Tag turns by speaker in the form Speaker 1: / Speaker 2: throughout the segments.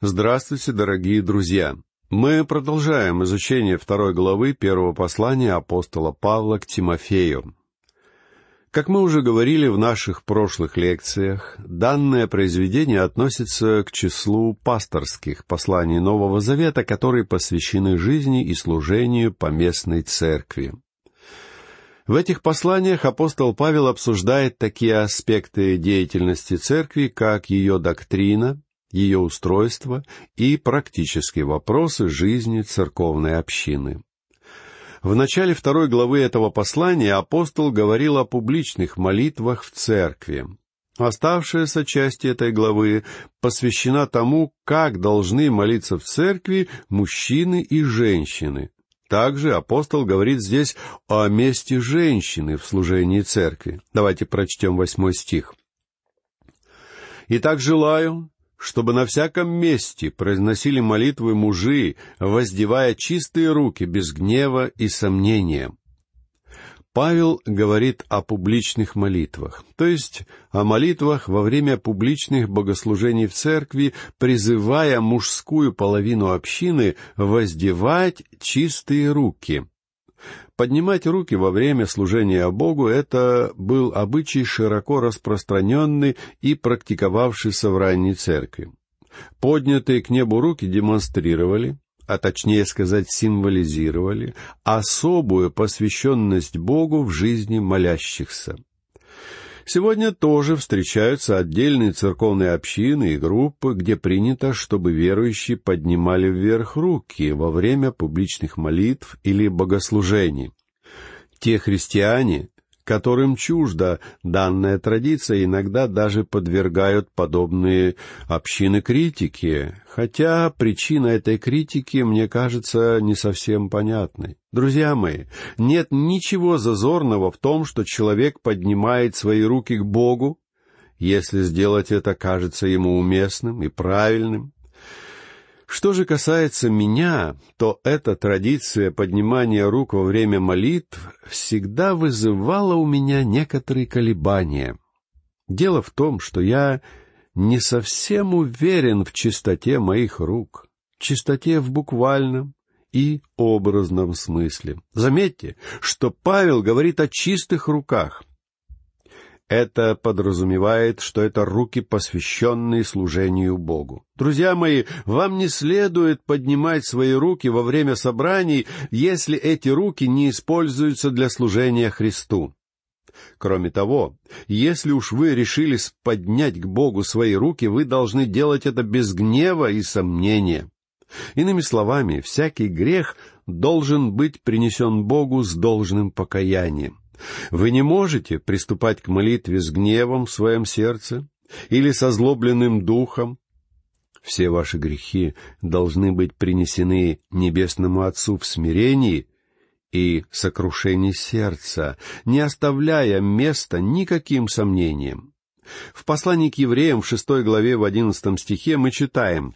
Speaker 1: Здравствуйте, дорогие друзья! Мы продолжаем изучение 2 главы 1 послания апостола Павла к Тимофею. Как мы уже говорили в наших прошлых лекциях, данное произведение относится к числу пасторских посланий Нового Завета, которые посвящены жизни и служению поместной церкви. В этих посланиях апостол Павел обсуждает такие аспекты деятельности церкви, как ее доктрина, ее устройство и практические вопросы жизни церковной общины. В начале 2 главы этого послания апостол говорил о публичных молитвах в церкви. Оставшаяся часть этой главы посвящена тому, как должны молиться в церкви мужчины и женщины. Также апостол говорит здесь о месте женщины в служении церкви. Давайте прочтем 8 стих. «Итак, желаю, чтобы на всяком месте произносили молитвы мужи, воздевая чистые руки без гнева и сомнения». Павел говорит о публичных молитвах, то есть о молитвах во время публичных богослужений в церкви, призывая мужскую половину общины воздевать чистые руки. Поднимать руки во время служения Богу — это был обычай, широко распространенный и практиковавшийся в ранней церкви. Поднятые к небу руки демонстрировали, а точнее сказать, символизировали особую посвященность Богу в жизни молящихся. Сегодня тоже встречаются отдельные церковные общины и группы, где принято, чтобы верующие поднимали вверх руки во время публичных молитв или богослужений. Те христиане, которым чужда данная традиция, иногда даже подвергают подобные общины критике, хотя причина этой критики, мне кажется, не совсем понятной. Друзья мои, нет ничего зазорного в том, что человек поднимает свои руки к Богу, если сделать это кажется ему уместным и правильным. Что же касается меня, то эта традиция поднимания рук во время молитв всегда вызывала у меня некоторые колебания. Дело в том, что я не совсем уверен в чистоте моих рук, чистоте в буквальном и образном смысле. Заметьте, что Павел говорит о чистых руках. Это подразумевает, что это руки, посвященные служению Богу. Друзья мои, вам не следует поднимать свои руки во время собраний, если эти руки не используются для служения Христу. Кроме того, если уж вы решились поднять к Богу свои руки, вы должны делать это без гнева и сомнения. Иными словами, всякий грех должен быть принесен Богу с должным покаянием. Вы не можете приступать к молитве с гневом в своем сердце или с озлобленным духом. Все ваши грехи должны быть принесены Небесному Отцу в смирении и сокрушении сердца, не оставляя места никаким сомнениям. В послании к евреям в 6 главе в 11 стихе мы читаем: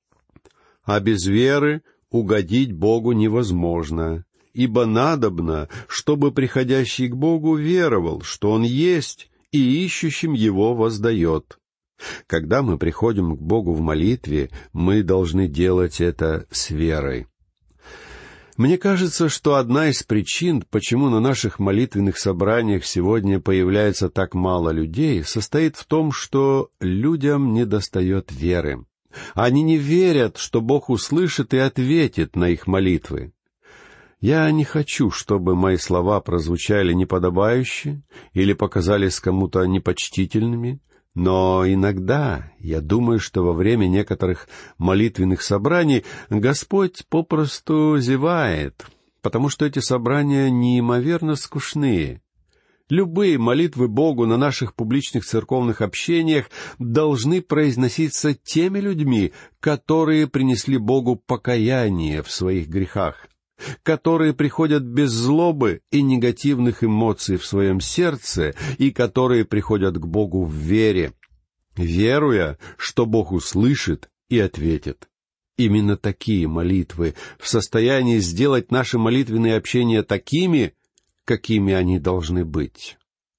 Speaker 1: «А без веры угодить Богу невозможно. Ибо надобно, чтобы приходящий к Богу веровал, что Он есть, и ищущим Его воздает». Когда мы приходим к Богу в молитве, мы должны делать это с верой. Мне кажется, что одна из причин, почему на наших молитвенных собраниях сегодня появляется так мало людей, состоит в том, что людям недостает веры. Они не верят, что Бог услышит и ответит на их молитвы. Я не хочу, чтобы мои слова прозвучали неподобающе или показались кому-то непочтительными, но иногда я думаю, что во время некоторых молитвенных собраний Господь попросту зевает, потому что эти собрания неимоверно скучные. Любые молитвы Богу на наших публичных церковных общениях должны произноситься теми людьми, которые принесли Богу покаяние в своих грехах, которые приходят без злобы и негативных эмоций в своем сердце и которые приходят к Богу в вере, веруя, что Бог услышит и ответит. Именно такие молитвы в состоянии сделать наши молитвенные общения такими, какими они должны быть.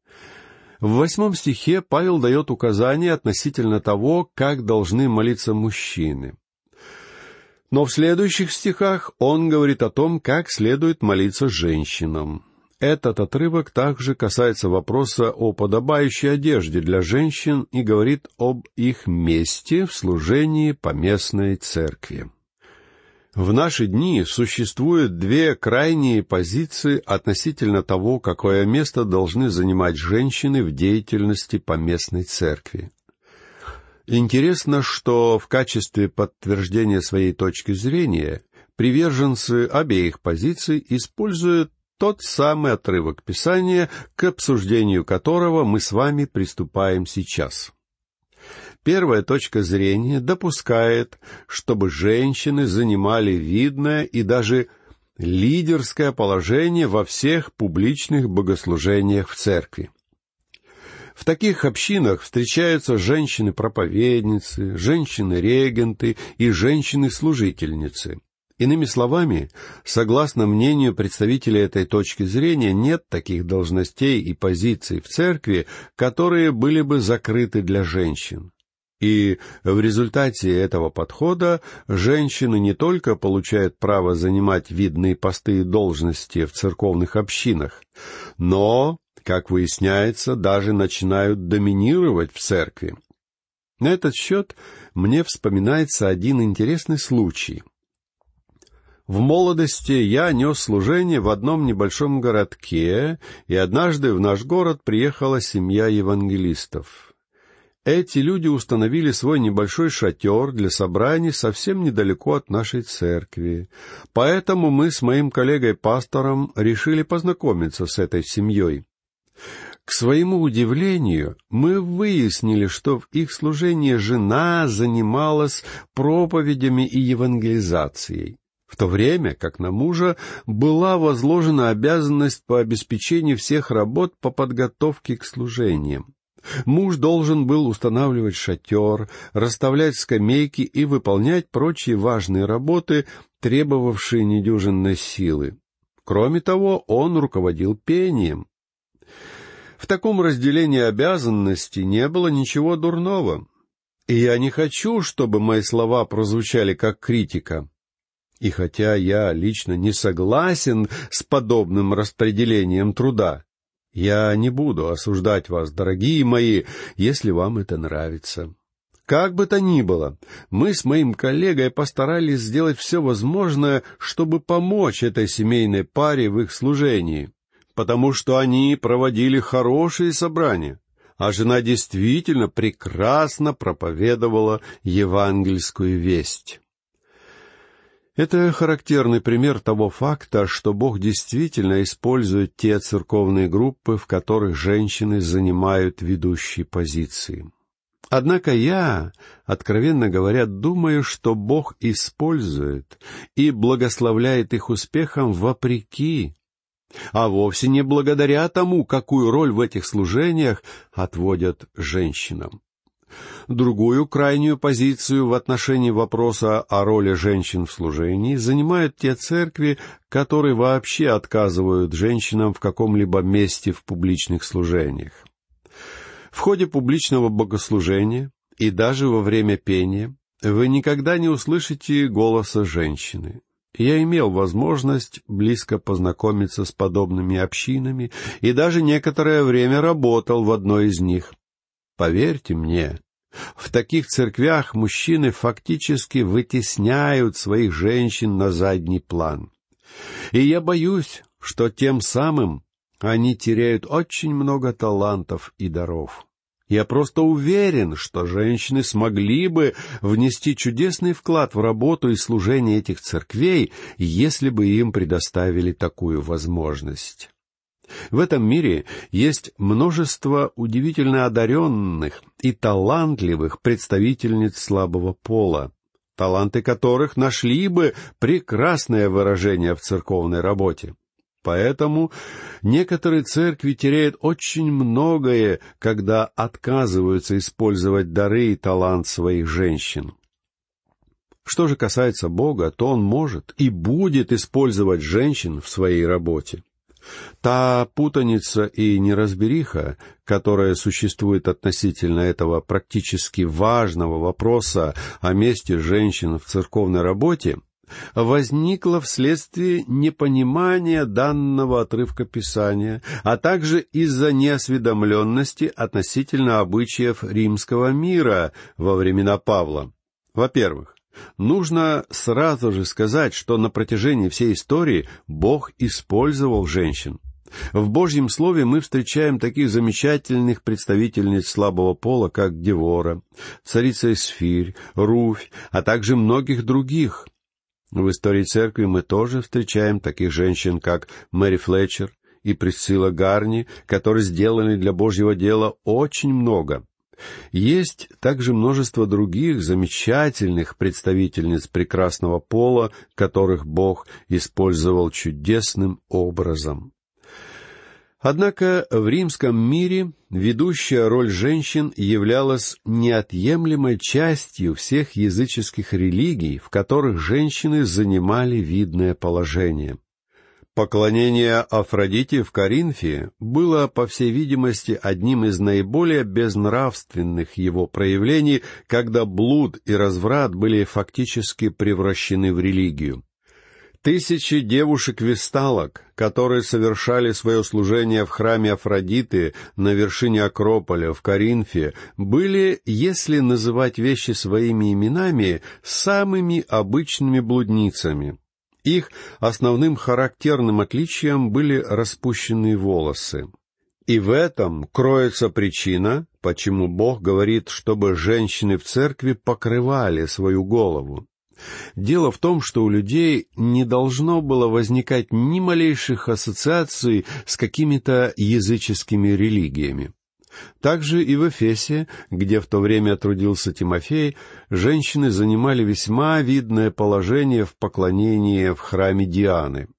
Speaker 1: В 8 стихе Павел дает указания относительно того, как должны молиться мужчины. Но в следующих стихах он говорит о том, как следует молиться женщинам. Этот отрывок также касается вопроса о подобающей одежде для женщин и говорит об их месте в служении поместной церкви. В наши дни существуют две крайние позиции относительно того, какое место должны занимать женщины в деятельности поместной церкви. Интересно, что в качестве подтверждения своей точки зрения приверженцы обеих позиций используют тот самый отрывок Писания, к обсуждению которого мы с вами приступаем сейчас. Первая точка зрения допускает, чтобы женщины занимали видное и даже лидерское положение во всех публичных богослужениях в церкви. В таких общинах встречаются женщины-проповедницы, женщины-регенты и женщины-служительницы. Иными словами, согласно мнению представителей этой точки зрения, нет таких должностей и позиций в церкви, которые были бы закрыты для женщин. И в результате этого подхода женщины не только получают право занимать видные посты и должности в церковных общинах, но, как выясняется, даже начинают доминировать в церкви. На этот счет мне вспоминается один интересный случай. В молодости я нес служение в одном небольшом городке, и однажды в наш город приехала семья евангелистов. Эти люди установили свой небольшой шатер для собраний совсем недалеко от нашей церкви. Поэтому мы с моим коллегой-пастором решили познакомиться с этой семьей. К своему удивлению, мы выяснили, что в их служении жена занималась проповедями и евангелизацией, в то время как на мужа была возложена обязанность по обеспечению всех работ по подготовке к служениям. Муж должен был устанавливать шатер, расставлять скамейки и выполнять прочие важные работы, требовавшие недюжинной силы. Кроме того, он руководил пением. В таком разделении обязанностей не было ничего дурного. И я не хочу, чтобы мои слова прозвучали как критика. И хотя я лично не согласен с подобным распределением труда, я не буду осуждать вас, дорогие мои, если вам это нравится. Как бы то ни было, мы с моим коллегой постарались сделать все возможное, чтобы помочь этой семейной паре в их служении, потому что они проводили хорошие собрания, а жена действительно прекрасно проповедовала евангельскую весть. Это характерный пример того факта, что Бог действительно использует те церковные группы, в которых женщины занимают ведущие позиции. Однако я, откровенно говоря, думаю, что Бог использует и благословляет их успехом вопреки, а вовсе не благодаря тому, какую роль в этих служениях отводят женщинам. Другую крайнюю позицию в отношении вопроса о роли женщин в служении занимают те церкви, которые вообще отказывают женщинам в каком-либо месте в публичных служениях. В ходе публичного богослужения и даже во время пения вы никогда не услышите голоса женщины. Я имел возможность близко познакомиться с подобными общинами и даже некоторое время работал в одной из них. Поверьте мне, в таких церквях мужчины фактически вытесняют своих женщин на задний план. И я боюсь, что тем самым они теряют очень много талантов и даров. Я просто уверен, что женщины смогли бы внести чудесный вклад в работу и служение этих церквей, если бы им предоставили такую возможность. В этом мире есть множество удивительно одаренных и талантливых представительниц слабого пола, таланты которых нашли бы прекрасное выражение в церковной работе. Поэтому некоторые церкви теряют очень многое, когда отказываются использовать дары и талант своих женщин. Что же касается Бога, то Он может и будет использовать женщин в своей работе. Та путаница и неразбериха, которая существует относительно этого практически важного вопроса о месте женщин в церковной работе, возникла вследствие непонимания данного отрывка Писания, а также из-за неосведомленности относительно обычаев римского мира во времена Павла. Во-первых, нужно сразу же сказать, что на протяжении всей истории Бог использовал женщин. В Божьем Слове мы встречаем таких замечательных представительниц слабого пола, как Девора, царица Эсфирь, Руфь, а также многих других. В истории церкви мы тоже встречаем таких женщин, как Мэри Флетчер и Присцилла Гарни, которые сделали для Божьего дела очень много. Есть также множество других замечательных представительниц прекрасного пола, которых Бог использовал чудесным образом. Однако в римском мире ведущая роль женщин являлась неотъемлемой частью всех языческих религий, в которых женщины занимали видное положение. Поклонение Афродите в Коринфе было, по всей видимости, одним из наиболее безнравственных его проявлений, когда блуд и разврат были фактически превращены в религию. Тысячи девушек-весталок, которые совершали свое служение в храме Афродиты на вершине Акрополя в Коринфе, были, если называть вещи своими именами, самыми обычными блудницами. Их основным характерным отличием были распущенные волосы. И в этом кроется причина, почему Бог говорит, чтобы женщины в церкви покрывали свою голову. Дело в том, что у людей не должно было возникать ни малейших ассоциаций с какими-то языческими религиями. Также и в Эфесе, где в то время трудился Тимофей, женщины занимали весьма видное положение в поклонении в храме Дианы.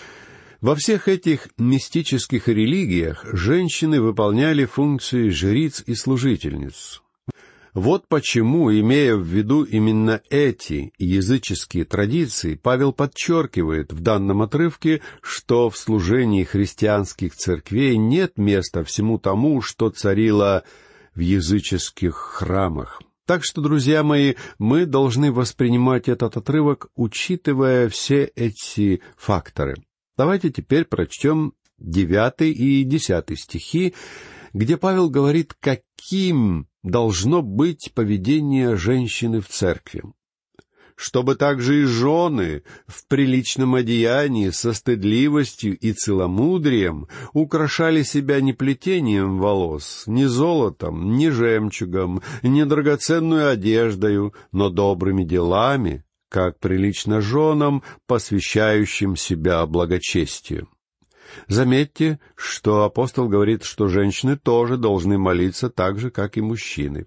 Speaker 1: Во всех этих мистических религиях женщины выполняли функции жриц и служительниц. Вот почему, имея в виду именно эти языческие традиции, Павел подчеркивает в данном отрывке, что в служении христианских церквей нет места всему тому, что царило в языческих храмах. Так что, друзья мои, мы должны воспринимать этот отрывок, учитывая все эти факторы. Давайте теперь прочтем 9 и 10 стихи, где Павел говорит, каким должно быть поведение женщины в церкви. «Чтобы также и жены в приличном одеянии со стыдливостью и целомудрием украшали себя не плетением волос, не золотом, не жемчугом, не драгоценную одеждою, но добрыми делами, как прилично женам, посвящающим себя благочестию». Заметьте, что апостол говорит, что женщины тоже должны молиться так же, как и мужчины.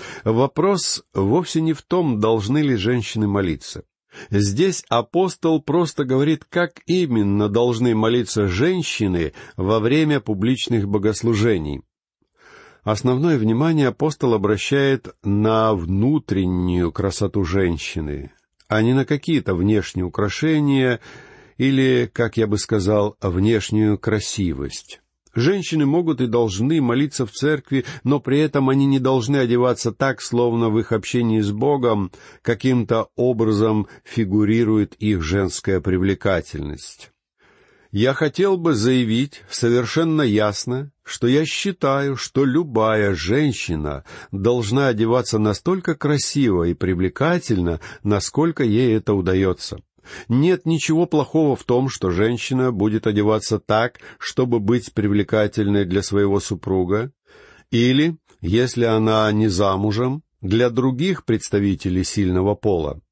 Speaker 1: Вопрос вовсе не в том, должны ли женщины молиться. Здесь апостол просто говорит, как именно должны молиться женщины во время публичных богослужений. Основное внимание апостол обращает на внутреннюю красоту женщины, а не на какие-то внешние украшения или, как я бы сказал, внешнюю красивость. Женщины могут и должны молиться в церкви, но при этом они не должны одеваться так, словно в их общении с Богом каким-то образом фигурирует их женская привлекательность. Я хотел бы заявить совершенно ясно, что я считаю, что любая женщина должна одеваться настолько красиво и привлекательно, насколько ей это удается. Нет ничего плохого в том, что женщина будет одеваться так, чтобы быть привлекательной для своего супруга, или, если она не замужем, для других представителей сильного пола.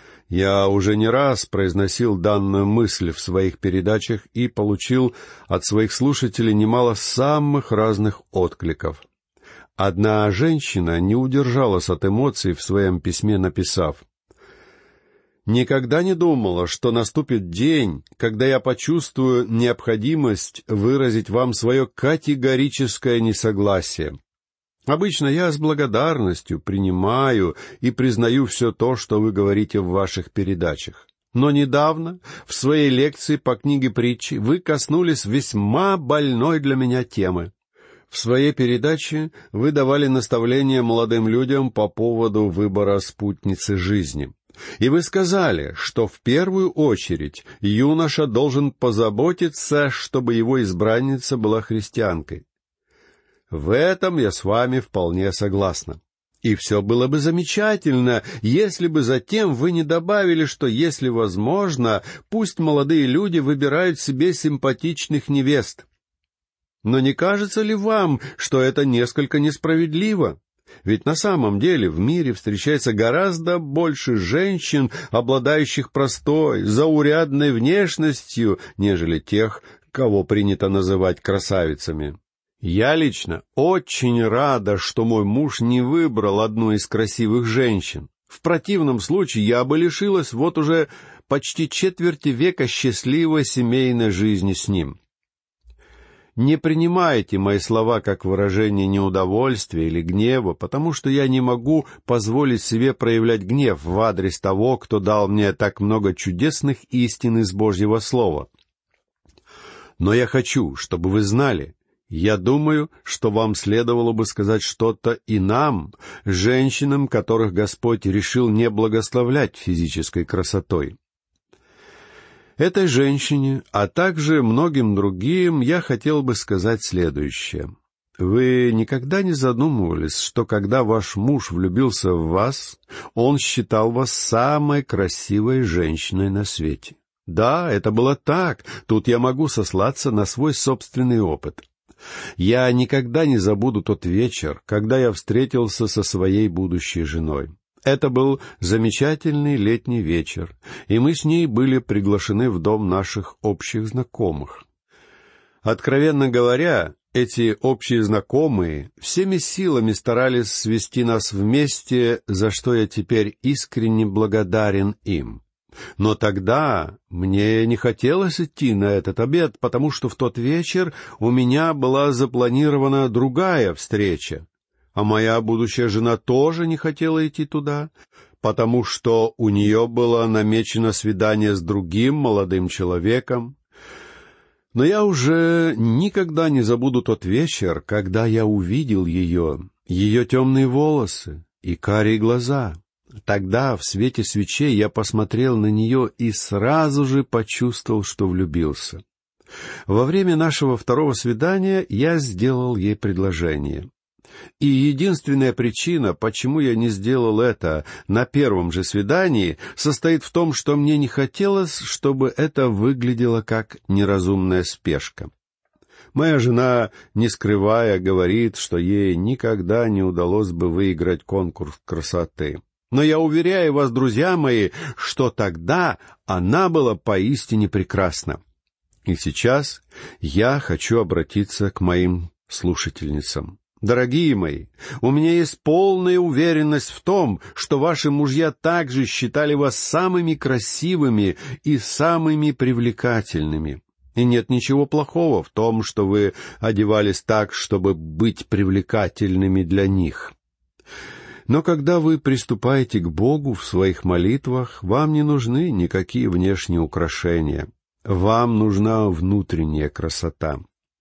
Speaker 1: Я уже не раз произносил данную мысль в своих передачах и получил от своих слушателей немало самых разных откликов. Одна женщина не удержалась от эмоций в своем письме, написав: «Никогда не думала, что наступит день, когда я почувствую необходимость выразить вам свое категорическое несогласие. Обычно я с благодарностью принимаю и признаю все то, что вы говорите в ваших передачах. Но недавно, в своей лекции по книге притчи, вы коснулись весьма больной для меня темы. В своей передаче вы давали наставления молодым людям по поводу выбора спутницы жизни. И вы сказали, что в первую очередь юноша должен позаботиться, чтобы его избранница была христианкой. В этом я с вами вполне согласна. И все было бы замечательно, если бы затем вы не добавили, что, если возможно, пусть молодые люди выбирают себе симпатичных невест. Но не кажется ли вам, что это несколько несправедливо? Ведь на самом деле в мире встречается гораздо больше женщин, обладающих простой, заурядной внешностью, нежели тех, кого принято называть красавицами. Я лично очень рада, что мой муж не выбрал одну из красивых женщин. В противном случае я бы лишилась вот уже почти четверти века счастливой семейной жизни с ним. Не принимайте мои слова как выражение неудовольствия или гнева, потому что я не могу позволить себе проявлять гнев в адрес того, кто дал мне так много чудесных истин из Божьего Слова. Но я хочу, чтобы вы знали, я думаю, что вам следовало бы сказать что-то и нам, женщинам, которых Господь решил не благословлять физической красотой. Этой женщине, а также многим другим, я хотел бы сказать следующее. Вы никогда не задумывались, что когда ваш муж влюбился в вас, он считал вас самой красивой женщиной на свете? Да, это было так, тут я могу сослаться на свой собственный опыт. Я никогда не забуду тот вечер, когда я встретился со своей будущей женой. Это был замечательный летний вечер, и мы с ней были приглашены в дом наших общих знакомых. Откровенно говоря, эти общие знакомые всеми силами старались свести нас вместе, за что я теперь искренне благодарен им. Но тогда мне не хотелось идти на этот обед, потому что в тот вечер у меня была запланирована другая встреча, а моя будущая жена тоже не хотела идти туда, потому что у нее было намечено свидание с другим молодым человеком. Но я уже никогда не забуду тот вечер, когда я увидел ее темные волосы и карие глаза. Тогда в свете свечей я посмотрел на нее и сразу же почувствовал, что влюбился. Во время нашего второго свидания я сделал ей предложение. И единственная причина, почему я не сделал это на первом же свидании, состоит в том, что мне не хотелось, чтобы это выглядело как неразумная спешка. Моя жена, не скрывая, говорит, что ей никогда не удалось бы выиграть конкурс красоты. Но я уверяю вас, друзья мои, что тогда она была поистине прекрасна. И сейчас я хочу обратиться к моим слушательницам. Дорогие мои, у меня есть полная уверенность в том, что ваши мужья также считали вас самыми красивыми и самыми привлекательными. И нет ничего плохого в том, что вы одевались так, чтобы быть привлекательными для них. Но когда вы приступаете к Богу в своих молитвах, вам не нужны никакие внешние украшения. Вам нужна внутренняя красота.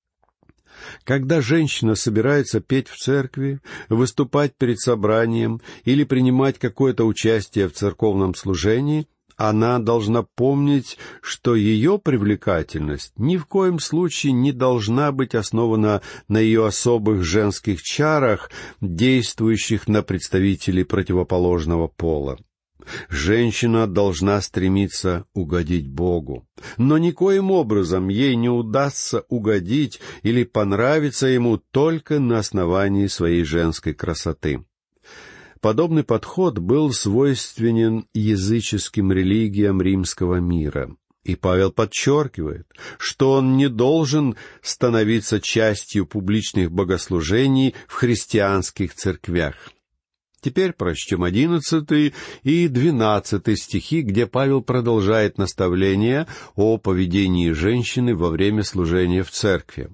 Speaker 1: Когда женщина собирается петь в церкви, выступать перед собранием или принимать какое-то участие в церковном служении, она должна помнить, что ее привлекательность ни в коем случае не должна быть основана на ее особых женских чарах, действующих на представителей противоположного пола. Женщина должна стремиться угодить Богу, но никоим образом ей не удастся угодить или понравиться Ему только на основании своей женской красоты. Подобный подход был свойственен языческим религиям римского мира. И Павел подчеркивает, что он не должен становиться частью публичных богослужений в христианских церквях. Теперь прочтем 11 и 12 стихи, где Павел продолжает наставление о поведении женщины во время служения в церкви.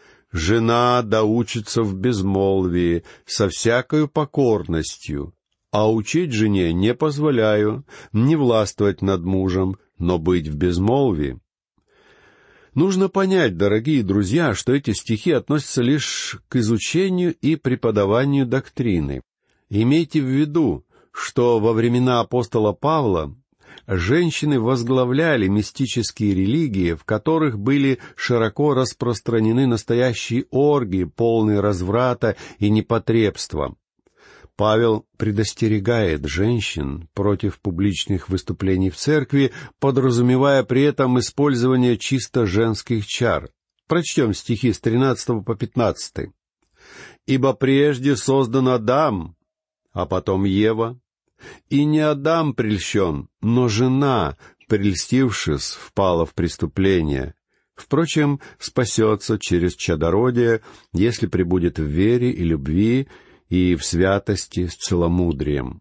Speaker 1: «Жена да учится в безмолвии, со всякою покорностью, А учить жене не позволяю, не властвовать над мужем, но быть в безмолвии». Нужно понять, дорогие друзья, что эти стихи относятся лишь к изучению и преподаванию доктрины. Имейте в виду, что во времена апостола Павла женщины возглавляли мистические религии, в которых были широко распространены настоящие оргии, полные разврата и непотребства. Павел предостерегает женщин против публичных выступлений в церкви, подразумевая при этом использование чисто женских чар. Прочтем стихи с 13 по 15. «Ибо прежде создан Адам, а потом Ева. И не Адам прельщен, но жена, прельстившись, впала в преступление. Впрочем, спасется через чадородие, если пребудет в вере и любви, и в святости с целомудрием».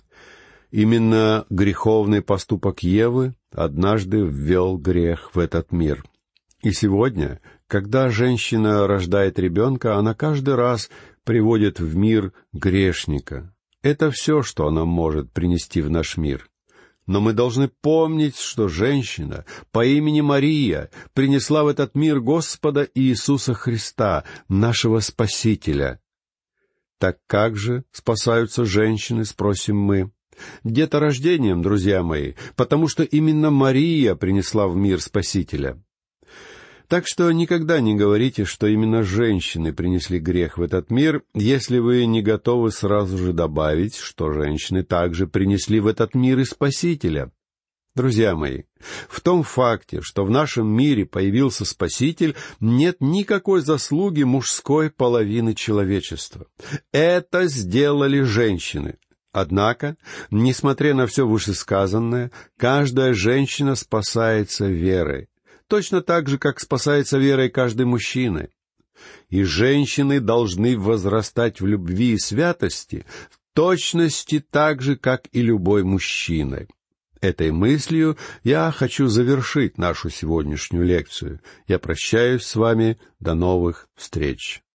Speaker 1: Именно греховный поступок Евы однажды ввел грех в этот мир. И сегодня, когда женщина рождает ребенка, она каждый раз приводит в мир грешника. Это все, что она может принести в наш мир. Но мы должны помнить, что женщина по имени Мария принесла в этот мир Господа Иисуса Христа, нашего Спасителя. Так как же спасаются женщины, спросим мы? Деторождением, друзья мои, потому что именно Мария принесла в мир Спасителя. Так что никогда не говорите, что именно женщины принесли грех в этот мир, если вы не готовы сразу же добавить, что женщины также принесли в этот мир и Спасителя. Друзья мои, в том факте, что в нашем мире появился Спаситель, нет никакой заслуги мужской половины человечества. Это сделали женщины. Однако, несмотря на все вышесказанное, каждая женщина спасается верой. Точно так же, как спасается верой каждый мужчина. И женщины должны возрастать в любви и святости в точности так же, как и любой мужчина. Этой мыслью я хочу завершить нашу сегодняшнюю лекцию. Я прощаюсь с вами. До новых встреч.